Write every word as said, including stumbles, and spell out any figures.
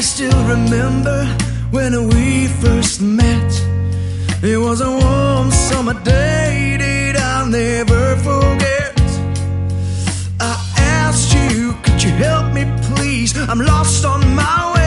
still remember when we first met. It was a warm summer day that I'll never forget. I asked you, could you help me please? I'm lost on my way.